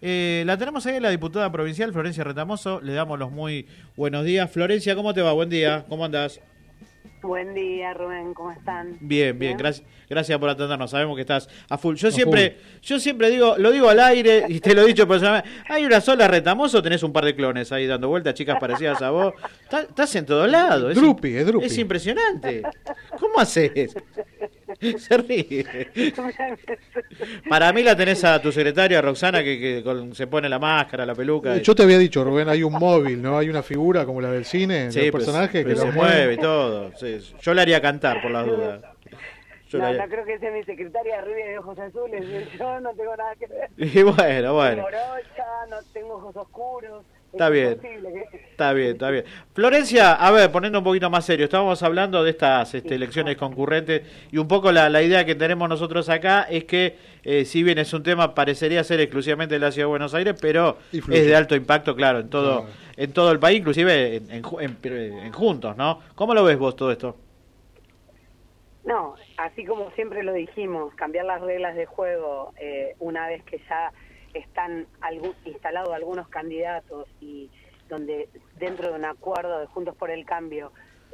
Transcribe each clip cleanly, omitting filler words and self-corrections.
La tenemos ahí, la diputada provincial Florencia Retamoso. Le damos los muy buenos días. Florencia, ¿cómo te va? Buen día, ¿cómo andás? Buen día, Rubén, ¿cómo están? Bien. Gracias por atendernos. Sabemos que estás a full. Yo siempre digo, lo digo al aire y te lo he dicho personalmente. Hay una sola Retamoso, tenés un par de clones ahí dando vueltas, chicas parecidas a vos. Estás en todos lados. Es Drupi. Es impresionante. ¿Cómo haces? Se ríe. Para mí la tenés a tu secretaria Roxana que se pone la máscara, la peluca. Yo te había dicho, Rubén, hay un móvil, ¿no? Hay una figura como la del cine, sí, del personaje que se mueve y todo. Sí. Yo le haría cantar por las dudas. No creo que sea mi secretaria rubia de ojos azules. Yo no tengo nada que ver. Y bueno. Tengo morocha, no tengo ojos oscuros. Está bien. Florencia, a ver, poniendo un poquito más serio, estábamos hablando de estas elecciones concurrentes y un poco la idea que tenemos nosotros acá es que, si bien es un tema, parecería ser exclusivamente de la Ciudad de Buenos Aires, pero es de alto impacto, claro, en todo el país, inclusive en Juntos, ¿no? ¿Cómo lo ves vos todo esto? No, así como siempre lo dijimos, cambiar las reglas de juego una vez que ya están instalados algunos candidatos y donde dentro de un acuerdo de Juntos por el Cambio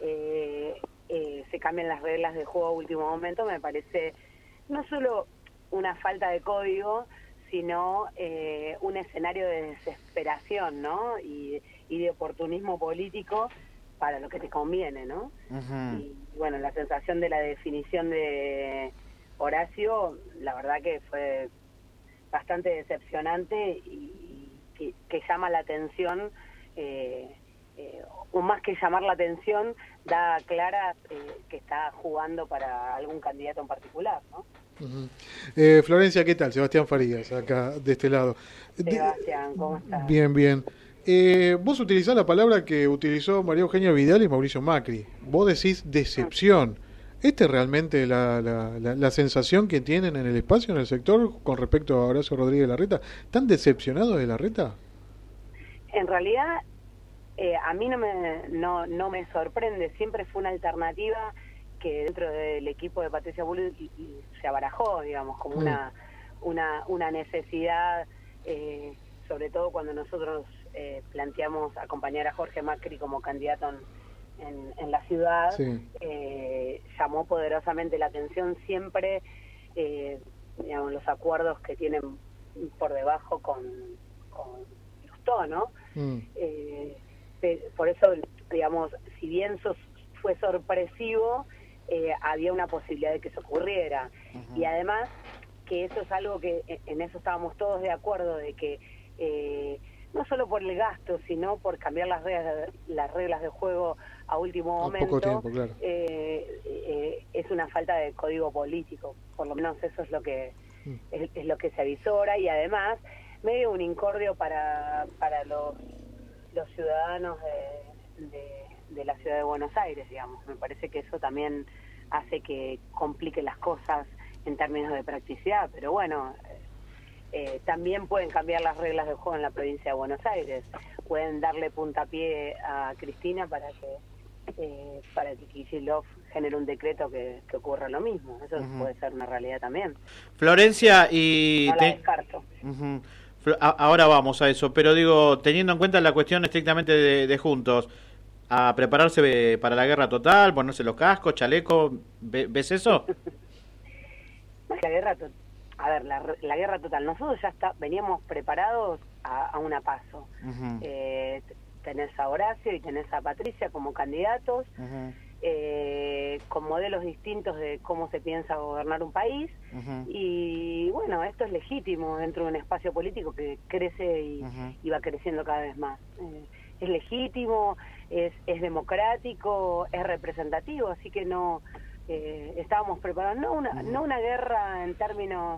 se cambian las reglas de juego a último momento, me parece no solo una falta de código, sino un escenario de desesperación, ¿no? Y de oportunismo político para lo que te conviene, ¿no? Uh-huh. Y bueno, la sensación de la definición de Horacio, la verdad que fue bastante decepcionante y que llama la atención, o más que llamar la atención, da clara que está jugando para algún candidato en particular, ¿no? Uh-huh. Florencia, ¿qué tal? Sebastián Farías, acá de este lado. Sebastián, ¿cómo estás? Bien. Vos utilizás la palabra que utilizó María Eugenia Vidal y Mauricio Macri. Vos decís decepción. ¿Esta es realmente la sensación que tienen en el espacio, en el sector, con respecto a Horacio Rodríguez Larreta? ¿Están decepcionados de Larreta? En realidad, a mí no me sorprende. Siempre fue una alternativa que dentro del equipo de Patricia Bullrich se abarajó, digamos, como una necesidad, sobre todo cuando nosotros planteamos acompañar a Jorge Macri como candidato en la ciudad. Sí. Llamó poderosamente la atención siempre, digamos, los acuerdos que tienen por debajo con Lustó, ¿no? Por eso, digamos, si bien fue sorpresivo, había una posibilidad de que eso ocurriera. Uh-huh. Y además que eso es algo que en eso estábamos todos de acuerdo, de que no solo por el gasto, sino por cambiar las reglas de juego a último momento, poco tiempo, claro. Es una falta de código político, por lo menos eso es lo que es lo que se avisora, y además medio un incordio para los ciudadanos de la ciudad de Buenos Aires, digamos. Me parece que eso también hace que complique las cosas en términos de practicidad, pero bueno, también pueden cambiar las reglas de juego en la provincia de Buenos Aires, pueden darle puntapié a Cristina para que Kicillof genere un decreto que ocurra lo mismo. Eso puede ser una realidad también. Florencia, y no la descarto. Ahora vamos a eso, pero digo, teniendo en cuenta la cuestión estrictamente de Juntos, a prepararse para la guerra total, ponerse los cascos, chaleco, ¿ves eso? La guerra total. A ver, la guerra total. Nosotros ya veníamos preparados a una paso. Uh-huh. Tenés a Horacio y tenés a Patricia como candidatos, con modelos distintos de cómo se piensa gobernar un país. Uh-huh. Y bueno, esto es legítimo dentro de un espacio político que crece y va creciendo cada vez más. Es legítimo, es democrático, es representativo, así que no estábamos preparados, no una guerra en términos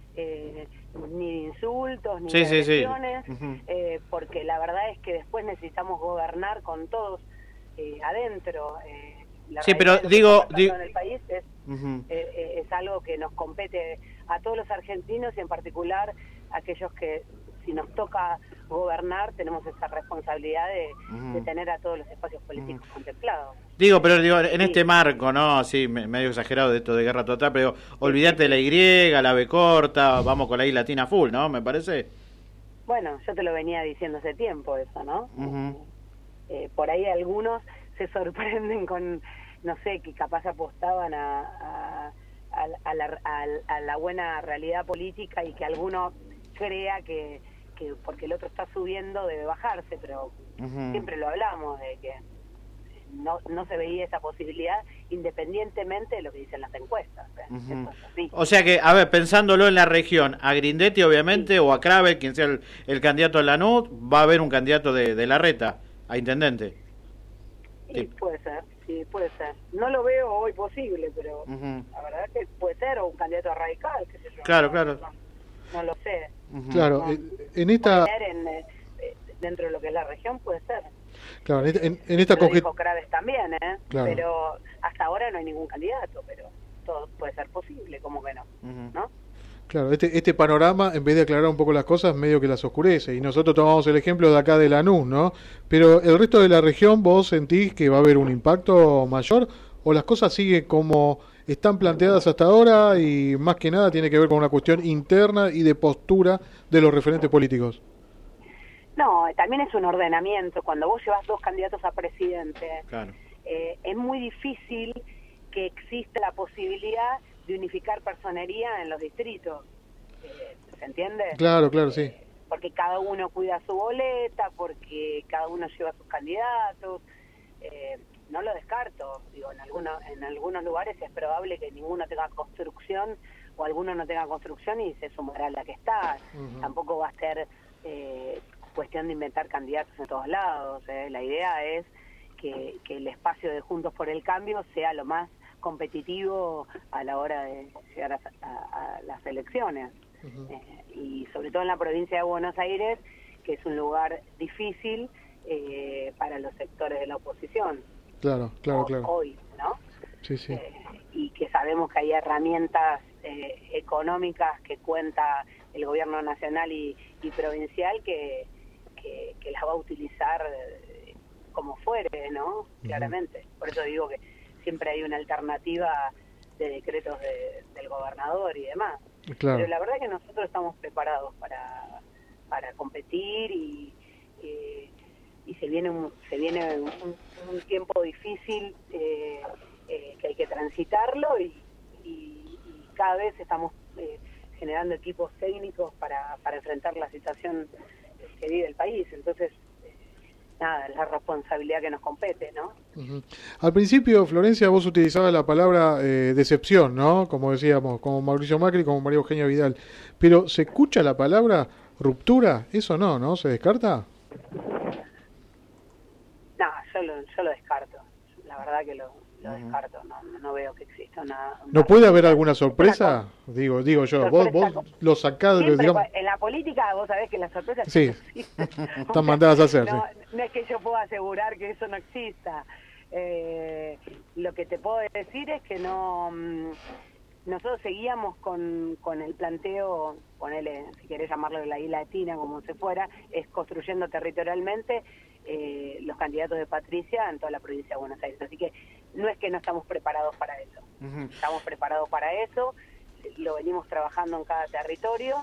ni de insultos ni de agresiones, porque la verdad es que después necesitamos gobernar con todos adentro. Pero digo en el país es algo que nos compete a todos los argentinos y en particular a aquellos que, si nos toca gobernar, tenemos esa responsabilidad de tener a todos los espacios políticos contemplados. Pero en este marco, ¿no? Sí, medio exagerado de esto de guerra total, pero olvídate de la Y, la B corta, vamos con la I latina full, ¿no? Me parece. bueno, yo te lo venía diciendo hace tiempo eso, ¿no? Uh-huh. Por ahí algunos se sorprenden con, no sé, que capaz apostaban a la buena realidad política y que alguno crea que porque el otro está subiendo debe bajarse, pero uh-huh. siempre lo hablamos de que no se veía esa posibilidad independientemente de lo que dicen las encuestas. Uh-huh. Eso es así. O sea que, a ver, pensándolo en la región, a Grindetti obviamente, sí, o a Kravet, quien sea el candidato de Lanús, va a haber un candidato de Larreta a intendente. Sí, puede ser, sí, puede ser. No lo veo hoy posible, pero uh-huh, la verdad es que puede ser, o un candidato a radical, qué sé yo. Claro, claro. No lo sé. Uh-huh. Claro, No, en esta... dentro de lo que es la región puede ser. Claro, en esta lo dijo Kraves también, claro, pero hasta ahora no hay ningún candidato, pero todo puede ser posible, como que no, uh-huh, ¿no? Claro, este panorama, en vez de aclarar un poco las cosas, medio que las oscurece. Y nosotros tomamos el ejemplo de acá de Lanús, ¿no? Pero el resto de la región, ¿vos sentís que va a haber un impacto mayor? ¿O las cosas siguen como están planteadas hasta ahora y más que nada tiene que ver con una cuestión interna y de postura de los referentes políticos? No, también es un ordenamiento. Cuando vos llevas 2 candidatos a presidente, claro, es muy difícil que exista la posibilidad de unificar personería en los distritos. ¿Se entiende? Claro, claro, sí. Porque cada uno cuida su boleta, porque cada uno lleva sus candidatos. No lo descarto. Digo, en algunos lugares es probable que ninguno tenga construcción o alguno no tenga construcción y se sumará a la que está. Uh-huh. Tampoco va a ser cuestión de inventar candidatos en todos lados. La idea es que el espacio de Juntos por el Cambio sea lo más competitivo a la hora de llegar a las elecciones. Uh-huh. Y sobre todo en la provincia de Buenos Aires, que es un lugar difícil para los sectores de la oposición. Claro. Hoy, ¿no? Sí, sí. Y que sabemos que hay herramientas económicas que cuenta el gobierno nacional y provincial que las va a utilizar como fuere, ¿no? Uh-huh. Claramente. Por eso digo que siempre hay una alternativa de decretos del gobernador y demás. Claro. Pero la verdad que nosotros estamos preparados para competir y se viene un tiempo difícil que hay que transitarlo y cada vez estamos generando equipos técnicos para enfrentar la situación que vive el país. Entonces, nada, es la responsabilidad que nos compete, ¿no? Uh-huh. Al principio, Florencia, vos utilizabas la palabra decepción, ¿no? Como decíamos, como Mauricio Macri, como María Eugenia Vidal. Pero, ¿se escucha la palabra ruptura? Eso no ¿se descarta? No, yo lo descarto. La verdad que lo descarto. No veo que exista una ¿No puede haber alguna sorpresa? Digo yo, vos lo sacás... Siempre, digamos... En la política vos sabés que las sorpresas sí, están mandadas a hacer. No, sí. No es que yo pueda asegurar que eso no exista. Lo que te puedo decir es que nosotros seguíamos con el planteo, ponele, si querés llamarlo de la isla latina, como se fuera, es construyendo territorialmente los candidatos de Patricia en toda la provincia de Buenos Aires. Así que no es que no estamos preparados para eso. Uh-huh. Estamos preparados para eso, lo venimos trabajando en cada territorio.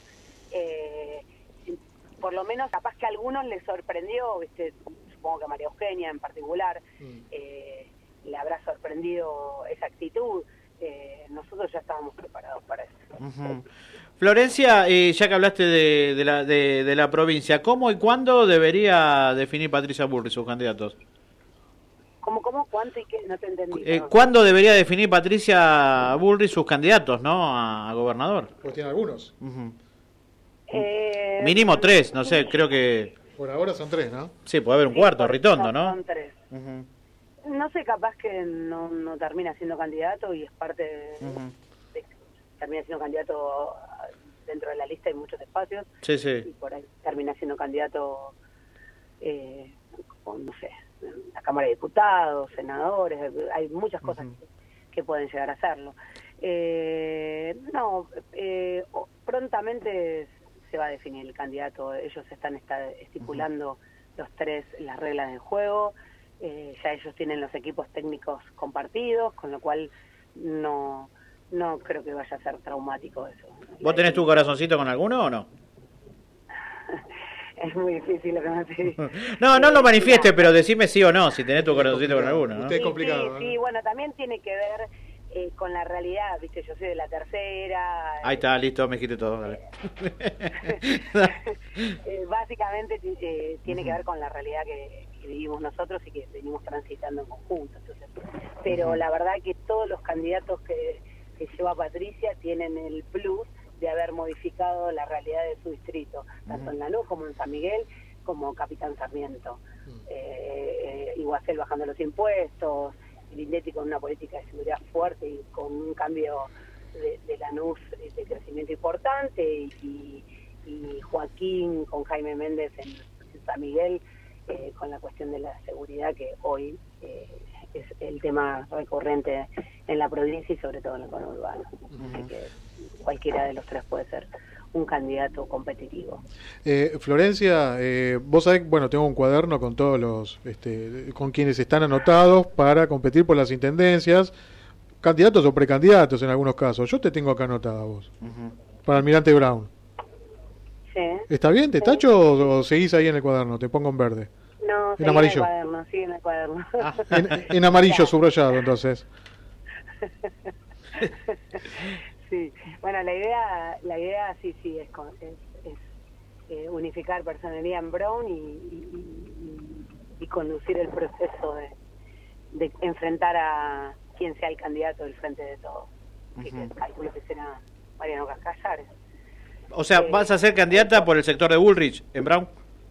Por lo menos capaz que a algunos les sorprendió, ¿viste? Supongo que a María Eugenia en particular le habrá sorprendido esa actitud. Nosotros ya estábamos preparados para eso. Uh-huh. Florencia, ya que hablaste de la provincia, ¿cómo y cuándo debería definir Patricia Bullrich sus candidatos? ¿Cómo? ¿Cuánto y qué? No te entendí. ¿Cuándo debería definir Patricia Bullrich sus candidatos, no, a gobernador? Pues tiene algunos. Uh-huh. Mínimo 3, no sé, creo que... Por ahora son 3, ¿no? Sí, puede haber un cuarto, Ritondo, ¿no? Son 3. Uh-huh. No sé, capaz que no termina siendo candidato y es parte termina siendo candidato dentro de la lista, hay muchos espacios. Sí. Y por ahí termina siendo candidato, no sé, en la Cámara de Diputados, senadores, hay muchas cosas que pueden llegar a hacerlo. Prontamente se va a definir el candidato. Ellos están estipulando los 3 las reglas del juego. Ya ellos tienen los equipos técnicos compartidos, con lo cual no creo que vaya a ser traumático eso. ¿Vos tenés tu corazoncito con alguno o no? Es muy difícil lo que me pedís. No lo manifieste, pero decime sí o no, si tenés tu corazoncito con alguno, ¿no? Usted es complicado. Sí, bueno, también tiene que ver con la realidad, viste, yo soy de la tercera. Ahí está, listo, me dijiste todo, dale. Básicamente tiene que ver con la realidad que vivimos nosotros y que venimos transitando en conjunto. Entonces, pero la verdad que todos los candidatos que lleva Patricia tienen el plus de haber modificado la realidad de su distrito, tanto en Lanús como en San Miguel, como Capitán Sarmiento. Iguacel bajando los impuestos, Grindetti con una política de seguridad fuerte y con un cambio de Lanús de crecimiento importante, y Joaquín con Jaime Méndez en San Miguel, con la cuestión de la seguridad, que hoy es el tema recurrente en la provincia y sobre todo en el conurbano. Así que cualquiera de los tres puede ser un candidato competitivo. Florencia, vos sabés, bueno, tengo un cuaderno con todos los, con quienes están anotados para competir por las intendencias, candidatos o precandidatos en algunos casos. Yo te tengo acá anotada vos, para Almirante Brown. Sí. ¿Está bien? ¿Te tacho o seguís ahí en el cuaderno? Te pongo en verde. No, en amarillo. Sigue en el cuaderno. En amarillo subrayado, entonces. Sí, bueno, la idea sí es unificar personería en Brown y conducir el proceso de enfrentar a quien sea el candidato del Frente de Todos. Así que calculo que será Mariano Cascallares. O sea, ¿vas a ser candidata por el sector de Bullrich en Brown?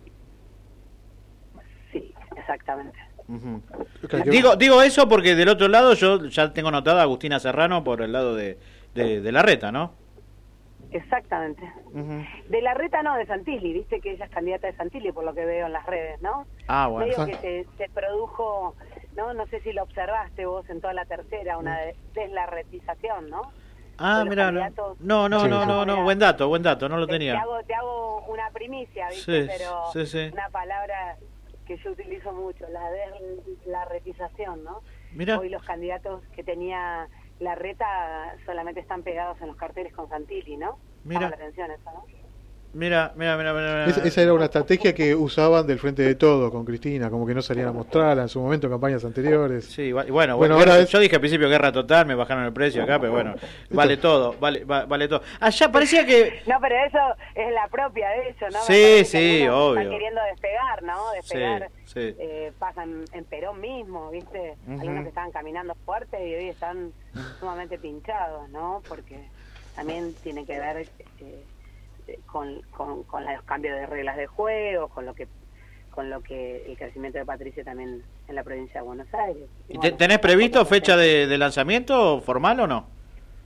Sí, exactamente. Digo eso porque del otro lado yo ya tengo notada a Agustina Serrano por el lado de Larreta, ¿no? Exactamente. De Larreta no, de Santilli, viste que ella es candidata de Santilli por lo que veo en las redes, ¿no? Ah, bueno. Medio que se produjo, no sé si lo observaste vos en toda la tercera, una deslarretización, ¿no? Ah, mira, no, buen dato, no lo tenía. Te hago una primicia, ¿viste? Sí, pero sí. una palabra que yo utilizo mucho, la deslarretización, ¿no? Mira. Hoy los candidatos que tenía Larreta solamente están pegados en los carteles con Santilli, ¿no? Mira. Llama la atención eso, ¿no? Mira. Esa era una estrategia que usaban del Frente de Todo con Cristina, como que no salían a mostrarla en su momento en campañas anteriores. Sí, bueno, ahora yo dije al principio guerra total, me bajaron el precio acá, pero bueno, vale todo. Allá parecía que... No, pero eso es la propia de ellos, ¿no? Sí, obvio. Están queriendo despegar, ¿no? Despegar, sí. Pasan en Perón mismo, ¿viste? Algunos que estaban caminando fuerte y hoy están sumamente pinchados, ¿no? Porque también tiene que ver... con los cambios de reglas de juego, con lo que el crecimiento de Patricia también en la provincia de Buenos Aires. ¿Y tenés previsto fecha de lanzamiento formal o no?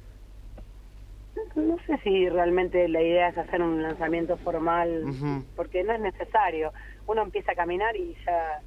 No sé si realmente la idea es hacer un lanzamiento formal, porque no es necesario. Uno empieza a caminar y ya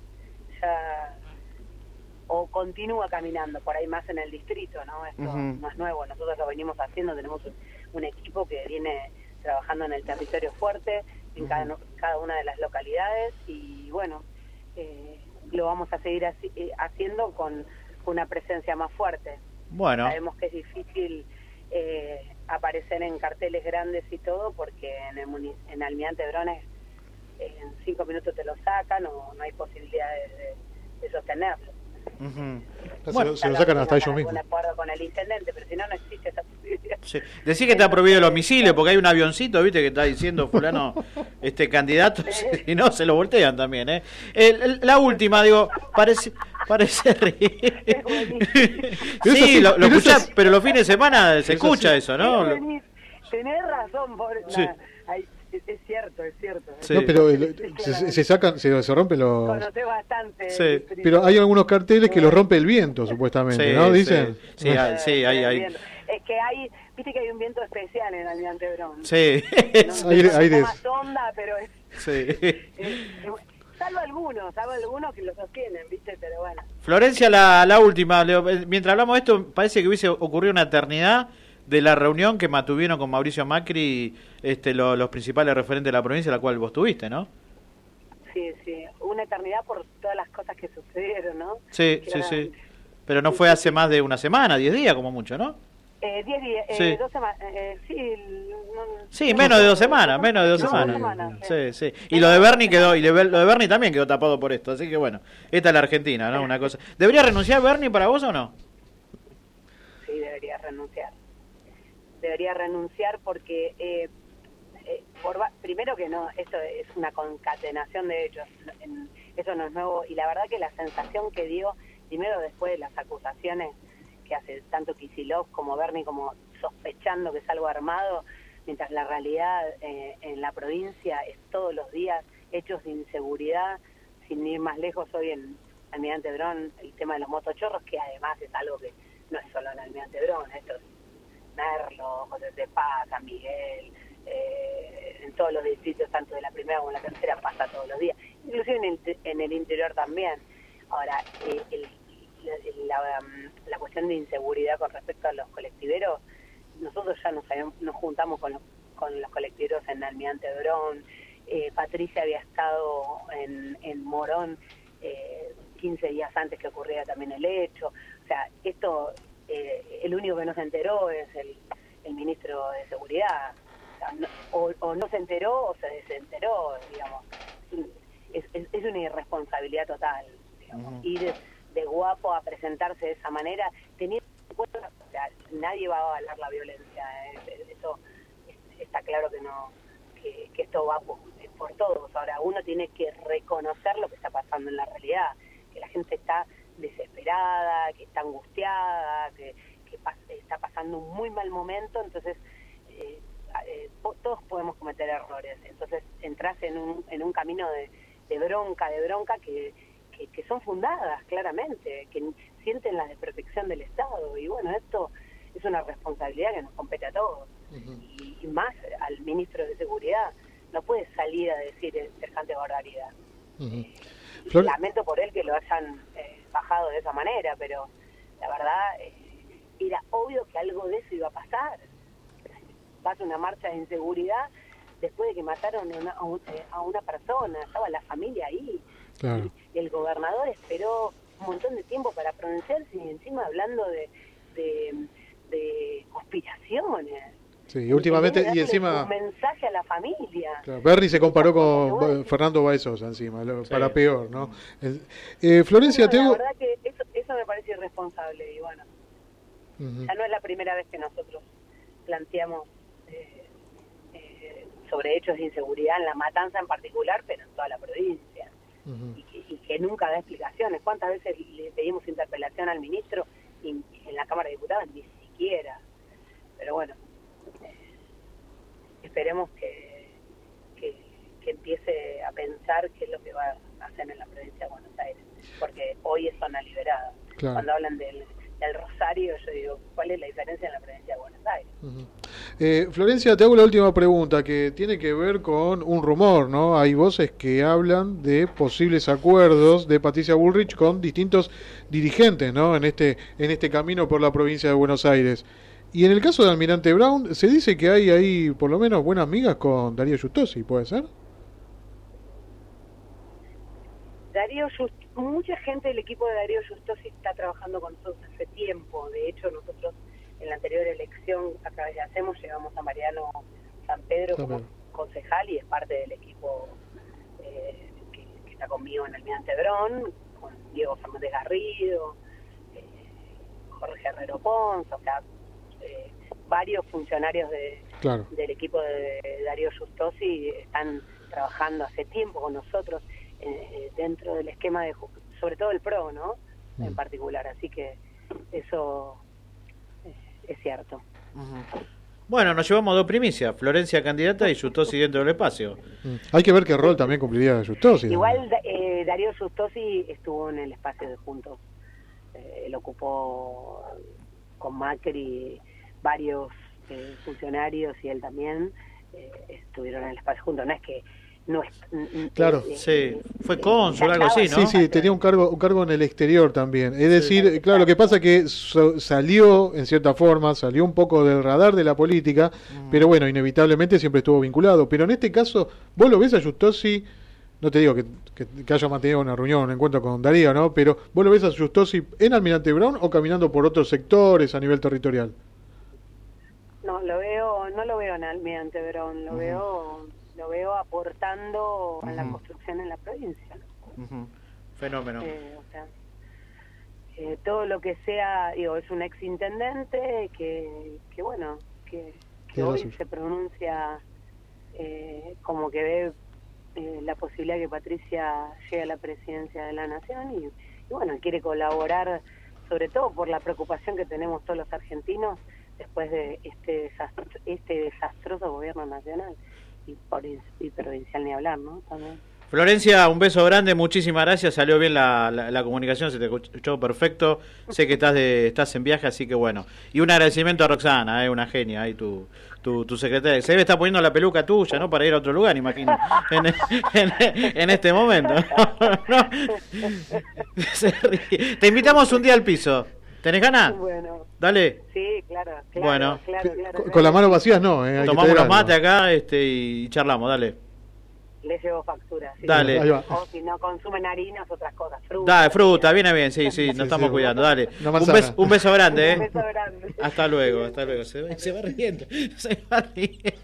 o continúa caminando por ahí más en el distrito, ¿no? Esto no es nuevo, nosotros lo venimos haciendo, tenemos un equipo que viene trabajando en el territorio fuerte, en cada una de las localidades, y bueno, lo vamos a seguir haciendo con una presencia más fuerte. Bueno. Sabemos que es difícil aparecer en carteles grandes y todo, porque en Almirante Brones en 5 minutos te lo sacan, o no hay posibilidad de sostenerlo. Bueno, se lo sacan hasta ellos mismos. Un acuerdo con el intendente, pero si no existe esa posibilidad. Sí. Decí que está prohibido los misiles porque hay un avioncito, viste, que está diciendo fulano candidato, y no, se lo voltean también, la última, digo, parece sí, lo escuchás, pero los fines de semana se escucha eso, ¿no? Tenés razón, sí. Es cierto. Sí. No, pero se rompen los... Conocé bastante. Sí. Pero hay algunos carteles que los rompe el viento, supuestamente, ¿no? Dicen. Sí, hay. Es que viste que hay un viento especial en Almirante Brown. Sí. Hay más onda, pero es... Sí. Salvo algunos que lo sostienen, viste, pero bueno. Florencia, la última, Leo, mientras hablamos de esto, parece que hubiese ocurrido una eternidad de la reunión que mantuvieron con Mauricio Macri los principales referentes de la provincia, la cual vos tuviste, ¿no? Sí, una eternidad por todas las cosas que sucedieron, ¿no? Sí. Pero no fue hace más de una semana, 10 días como mucho, ¿no? 10 días, Sí. 2 semanas, Sí, menos de 2 semanas, menos de 2 semanas. Sí, sí. Y lo de Bernie quedó, lo de Bernie también quedó tapado por esto, así que bueno, esta es la Argentina, ¿no? Una cosa. ¿Debería renunciar Bernie para vos o no? Sí, debería renunciar. Debería renunciar porque, primero que no, esto es una concatenación de hechos, eso no es nuevo, y la verdad que la sensación que dio, primero después de las acusaciones que hace tanto Kicillof como Bernie, como sospechando que es algo armado, mientras la realidad en la provincia es todos los días hechos de inseguridad, sin ir más lejos hoy en Almirante Brown, el tema de los motochorros, que además es algo que no es solo en Almirante Brown, esto es Merlo, José de Paz, San Miguel, en todos los distritos, tanto de la primera como de la tercera, pasa todos los días, inclusive en el interior también. Ahora, la cuestión de inseguridad con respecto a los colectiveros, nosotros ya nos juntamos con los colectiveros en Almirante Brown, Patricia había estado en Morón 15 días antes que ocurriera también el hecho, o sea, esto, el único que no se enteró es el ministro de Seguridad, o no se enteró o se desenteró, digamos, es una irresponsabilidad total, digamos, ir de guapo a presentarse de esa manera, teniendo en cuenta, o sea, nadie va a avalar la violencia, eso está claro que no, que esto va por todos. Ahora, uno tiene que reconocer lo que está pasando en la realidad, que la gente está desesperada, que está angustiada, que está pasando un muy mal momento, entonces todos podemos cometer errores, entonces entras en un camino de bronca que son fundadas claramente, que sienten la desprotección del Estado, y bueno, esto es una responsabilidad que nos compete a todos, y más al ministro de Seguridad, no puede salir a decir semejante barbaridad. Lamento por él que lo hayan bajado de esa manera, pero la verdad era obvio que algo de eso iba a pasar. Pasa una marcha de inseguridad después de que mataron a una persona, estaba la familia ahí. Claro. Y el gobernador esperó un montón de tiempo para pronunciarse, y encima hablando de conspiraciones. Sí, y últimamente, y encima un mensaje a la familia. Claro, Bernie se comparó con Fernando Baezosa encima, para peor, ¿no? Florencia, la verdad que eso me parece irresponsable, y bueno, ya no es la primera vez que nosotros planteamos sobre hechos de inseguridad en La Matanza en particular, pero en toda la provincia, y que nunca da explicaciones. ¿Cuántas veces le pedimos interpelación al ministro y en la Cámara de Diputados? Ni siquiera. Pero bueno, esperemos que empiece a pensar qué es lo que va a hacer en la provincia de Buenos Aires, porque hoy es zona liberada. Claro. Cuando hablan del Rosario, yo digo, ¿cuál es la diferencia en la provincia de Buenos Aires? Florencia, te hago la última pregunta, que tiene que ver con un rumor, ¿no? Hay voces que hablan de posibles acuerdos de Patricia Bullrich con distintos dirigentes, ¿no? En este camino por la provincia de Buenos Aires. Y en el caso de Almirante Brown, se dice que hay ahí por lo menos buenas migas con Darío Justosi, ¿puede ser? Mucha gente del equipo de Darío Justosi está trabajando con nosotros hace tiempo. De hecho, nosotros en la anterior elección, a través de Hacemos, llevamos a Mariano San Pedro como concejal, y es parte del equipo que está conmigo en Almirante Brown, con Diego Fernández Garrido, Jorge Herrero Pons, o sea, varios funcionarios del equipo de Darío Justosi están trabajando hace tiempo con nosotros dentro del esquema sobre todo el PRO, ¿no? En particular, así que eso es cierto. Bueno, nos llevamos 2 primicias, Florencia candidata y Justosi dentro del espacio. Hay que ver qué rol también cumpliría Justosi. Igual Darío Justosi estuvo en el espacio de Juntos, él ocupó con Macri varios funcionarios, y él también estuvieron en el espacio Juntos, no es que claro, sí, fue cónsul, algo así, ¿no? Sí, tenía un cargo en el exterior también. Es decir, claro, lo que pasa es que salió, en cierta forma, salió un poco del radar de la política, pero bueno, inevitablemente siempre estuvo vinculado. Pero en este caso, vos lo ves a Justosi, no te digo que haya mantenido una reunión, un encuentro con Darío, ¿no? Pero vos lo ves a Justosi en Almirante Brown o caminando por otros sectores a nivel territorial. No, no lo veo en Almirante Brown, lo veo aportando a la construcción en la provincia. Fenómeno. O sea, todo lo que sea, digo, es un ex intendente que hoy se pronuncia como que ve la posibilidad que Patricia llegue a la presidencia de la Nación y bueno, quiere colaborar, sobre todo por la preocupación que tenemos todos los argentinos después de este desastroso gobierno nacional y provincial ni hablar, ¿no? También. Florencia, un beso grande, muchísimas gracias, salió bien la comunicación, se te escuchó perfecto, sé que estás en viaje, así que bueno, y un agradecimiento a Roxana, una genia, ahí tu secretaria, se debe estar poniendo la peluca tuya, ¿no? Para ir a otro lugar, imagino, en este momento. ¿No? Se ríe. Te invitamos un día al piso, ¿tenés ganas? Bueno. Dale. Sí, claro. Bueno. Claro. Con las manos vacías no, tomamos unos mates acá y charlamos, dale. Le llevo factura. ¿Sí? Dale. O si no consumen harinas, otras cosas. Fruta, viene bien, sí, nos estamos cuidando, dale. Un beso grande, Un beso grande. Hasta luego. Se va riendo.